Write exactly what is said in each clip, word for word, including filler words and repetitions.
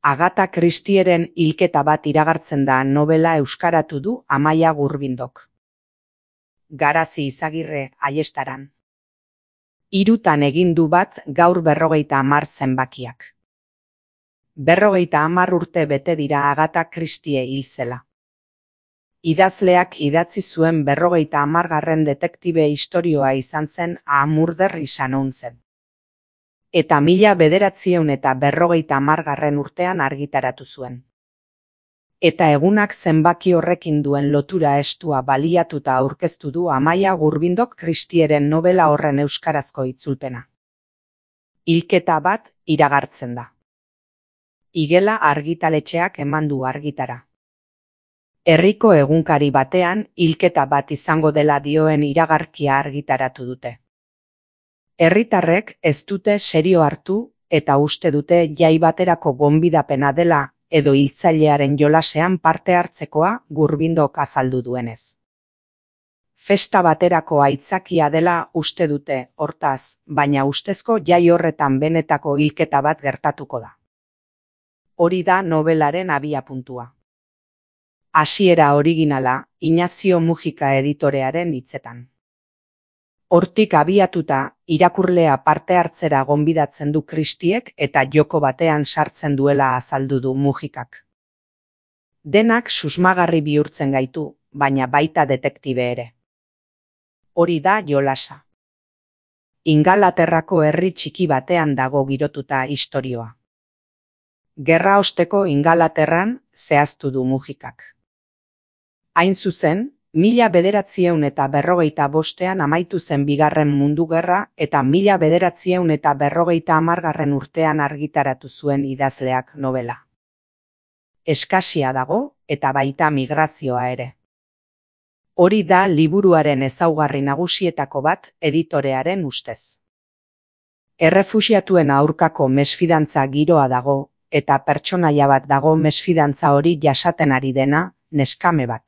Agatha Christieren hilketa bat iragartzen da novela euskaratu du Amaia Gurbindok. Garazi Izagirre, Aiestaran. Hirutan egin du bat gaur berrogeita hamar zenbakiak. Berrogeita hamar urte bete dira Agatha Christie hil zela. Idazleak idatzi zuen berrogeita hamargarren detektibe istorioa izan zen A Murder izan onzen. Eta mila bederatziehun eta berrogeita hamargarren urtean argitaratu zuen. Eta egunak zenbaki horrekin duen lotura estua baliatuta aurkeztu du Amaia Gurbindok Christieren novela horren euskarazko itzulpena. Hilketa bat iragartzen da. Igela argitaletxeak eman du argitara. Herriko egunkari batean hilketa bat izango dela dioen iragarkia argitaratu dute. Herritarrek ez dute serio hartu eta uste dute jai baterako gonbidapena dela edo hiltzailearen jolasean parte hartzekoa Gurbindok azaldu duenez. Festa baterako aitzakia dela uste dute, hortaz, baina ustezko jai horretan benetako hilketa bat gertatuko da. Hori da nobelaren abiapuntua. Hasiera originala, Inazio Mujika editorearen hitzetan. Hortik abiatuta, irakurlea parte hartzera gonbidatzen du Christiek eta joko batean sartzen duela azaldu du Mujikak. Denak susmagarri bihurtzen gaitu, baina baita detektibe ere. Hori da jolasa. Ingalaterrako herri txiki batean dago girotuta istorioa. Gerra osteko Ingalaterran zehaztu du Mujikak. Hain zuzen, mila bederatziehun eta berrogeita bostean amaitu zen bigarren mundu gerra eta mila bederatziehun eta berrogeita hamargarren urtean argitaratu zuen idazleak novela. Eskasia dago eta baita migrazioa ere. Hori da liburuaren ezaugarri nagusietako bat editorearen ustez. Errefuxiatuen aurkako mesfidantza giroa dago eta pertsonaia bat dago mesfidantza hori jasaten ari dena, neskame bat.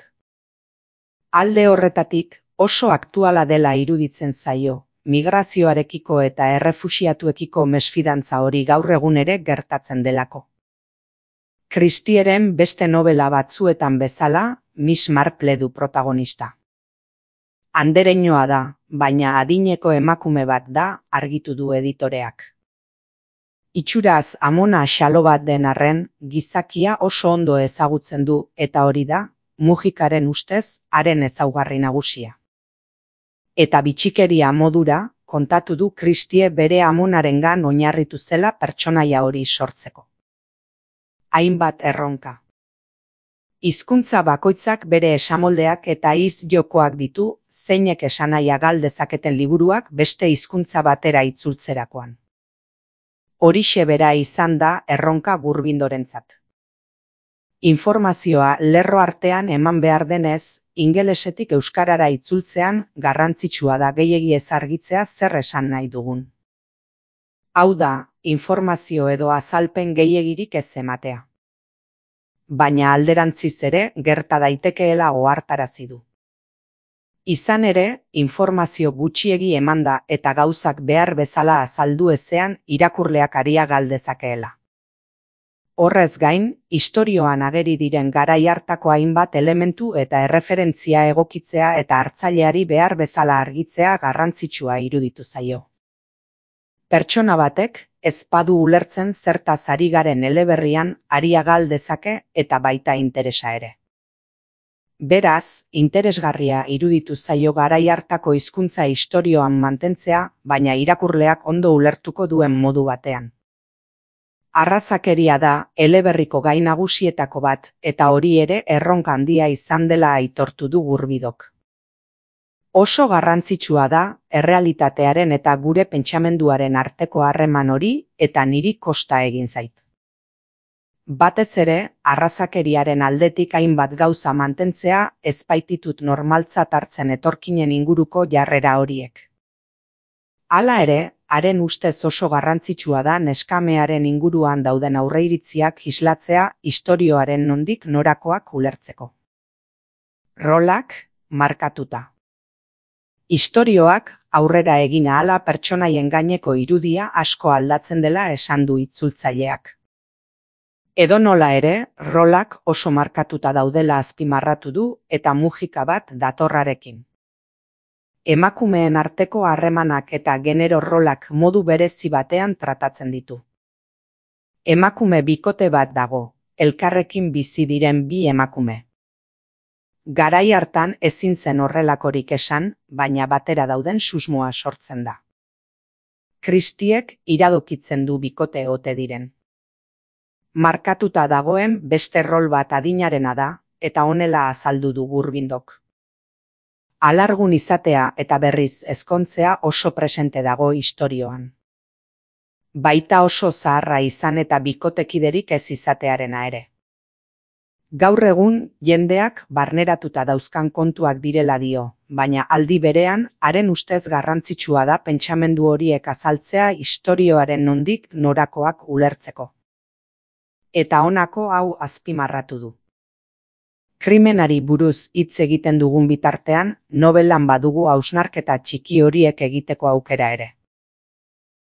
Alde horretatik, oso aktuala dela iruditzen zaio, migrazioarekiko eta errefuxiatuekiko mesfidantza hori gaur egun ere gertatzen delako. Christieren beste novela batzuetan bezala, Miss Marple du protagonista. Andereñoa da, baina adineko emakume bat da, argitu du editoreak. Itxuraz amona xalo bat den arren, gizakia oso ondo ezagutzen du eta hori da, Mujikaren ustez, haren ezaugarri nagusia. Eta bitxikeria modura, kontatu du Christie bere amonarengan oinarritu zela pertsonaia hori sortzeko. Hainbat erronka. Hizkuntza bakoitzak bere esamoldeak eta hitz jokoak ditu, zeinek esanahia gal dezaketen liburuak beste hizkuntza batera itzultzerakoan. Horixe bera izan da erronka Gurbindorentzat. Informazioa lerro artean eman behar denez, ingelesetik euskarara itzultzean garrantzitsua da gehiegi ez argitzea zer esan nahi dugun. Hau da, informazio edo azalpen gehiegirik ez ematea. Baina alderantziz ere gerta daitekeela ohartarazi du. Izan ere, informazio gutxiegi emanda eta gauzak behar bezala azaldu ezean irakurleak aria galdezakeela. Horrez gain, istorioan ageri diren garai hartako hainbat elementu eta erreferentzia egokitzea eta hartzaileari behar bezala argitzea garrantzitsua iruditu zaio. Pertsona batek, ez badu ulertzen zertaz ari garen eleberrian aria gal dezake eta baita interesa ere. Beraz, interesgarria iruditu zaio garai hartako hizkuntza istorioan mantentzea, baina irakurleak ondo ulertuko duen modu batean. Arrazakeria da eleberriko gai nagusietako bat eta hori ere erronka handia izan dela aitortu du Gurbindok. Oso garrantzitsua da errealitatearen eta gure pentsamenduaren arteko harreman hori eta niri kosta egin zait. Batez ere, arrazakeriaren aldetik hainbat gauza mantentzea ez baititut normaltzat hartzen etorkinen inguruko jarrera horiek. Hala ere, haren ustez oso garrantzitsua da neskamearen inguruan dauden aurreiritziak islatzea istorioaren nondik norakoak ulertzeko. Rolak markatuta. Istorioak aurrera egin ahala pertsonaien gaineko irudia asko aldatzen dela esan du itzultzaileak. Edonola ere, rolak oso markatuta daudela azpimarratu du eta mugika bat datorrarekin. Emakumeen arteko harremanak eta genero rolak modu berezi batean tratatzen ditu. Emakume bikote bat dago, elkarrekin bizi diren bi emakume. Garai hartan ezin zen horrelakorik esan, baina batera dauden susmoa sortzen da. Kristiek iradokitzen du bikote ote diren. Markatuta dagoen beste rol bat adinarena da, eta honela azaldu du Gurbindok. Alargun izatea eta berriz ezkontzea oso presente dago istorioan. Baita oso zaharra izan eta bikotekiderik ez izatearena ere. Gaur egun jendeak barneratuta dauzkan kontuak direla dio, baina aldi berean haren ustez garrantzitsua da pentsamendu horiek azaltzea istorioaren nondik norakoak ulertzeko. Eta honako hau azpimarratu du. Krimenari buruz hitz egiten dugun bitartean, nobelan badugu hausnarketa txiki horiek egiteko aukera ere.